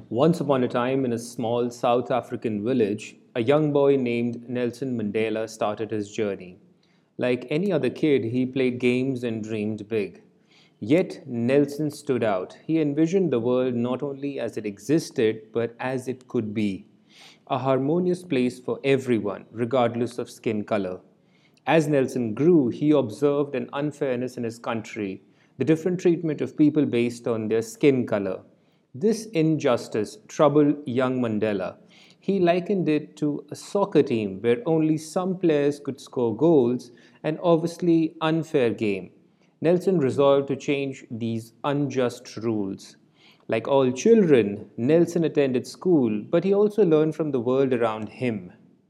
Once upon a time, in a small South African village, a young boy named Nelson Mandela started his journey. Like any other kid, he played games and dreamed big. Yet, Nelson stood out. He envisioned the world not only as it existed, but as it could be a harmonious place for everyone, regardless of skin color. As Nelson grew, he observed an unfairness in his country, the different treatment of people based on their skin color. This injustice troubled young Mandela. He likened it to a soccer team where only some players could score goals, an obviously unfair game. Nelson resolved to change these unjust rules. Like all children, Nelson attended school, but he also learned from the world around him.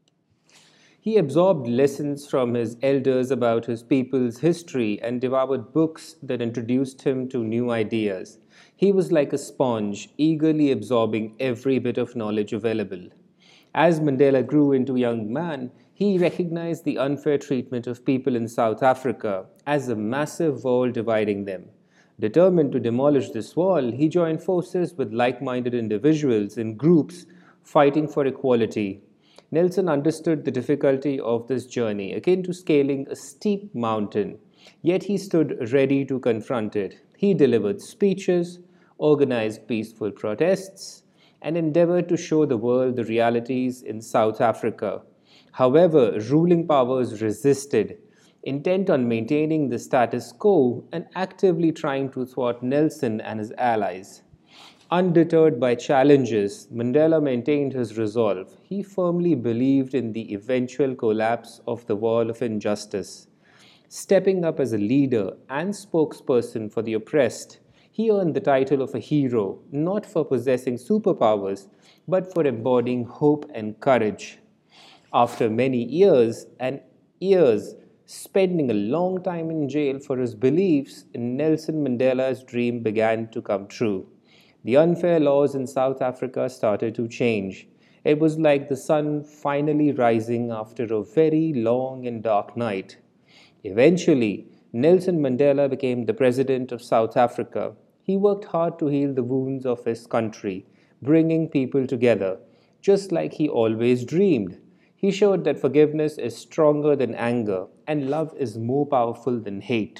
He absorbed lessons from his elders about his people's history and devoured books that introduced him to new ideas. He was like a sponge, eagerly absorbing every bit of knowledge available. As Mandela grew into a young man, he recognized the unfair treatment of people in South Africa as a massive wall dividing them. Determined to demolish this wall, he joined forces with like minded individuals in groups fighting for equality. Nelson understood the difficulty of this journey, akin to scaling a steep mountain, yet he stood ready to confront it. He delivered speeches, organized peaceful protests, and endeavored to show the world the realities in South Africa. However, ruling powers resisted, intent on maintaining the status quo and actively trying to thwart Nelson and his allies. Undeterred by challenges, Mandela maintained his resolve. He firmly believed in the eventual collapse of the wall of injustice. Stepping up as a leader and spokesperson for the oppressed, he earned the title of a hero, not for possessing superpowers, but for embodying hope and courage. After many years and years spending a long time in jail for his beliefs, Nelson Mandela's dream began to come true. The unfair laws in South Africa started to change. It was like the sun finally rising after a very long and dark night. Eventually, Nelson Mandela became the president of South Africa. He worked hard to heal the wounds of his country, bringing people together, just like he always dreamed. He showed that forgiveness is stronger than anger and love is more powerful than hate.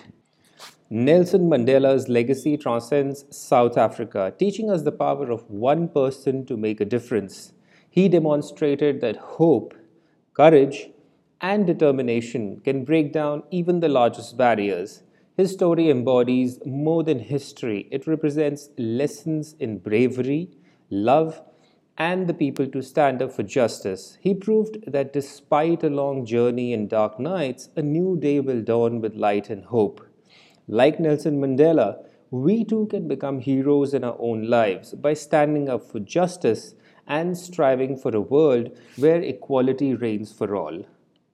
Nelson Mandela's legacy transcends South Africa, teaching us the power of one person to make a difference. He demonstrated that hope, courage, and determination can break down even the largest barriers. His story embodies more than history, it represents lessons in bravery, love, and the people to stand up for justice. He proved that despite a long journey and dark nights, a new day will dawn with light and hope. Like Nelson Mandela, we too can become heroes in our own lives by standing up for justice and striving for a world where equality reigns for all.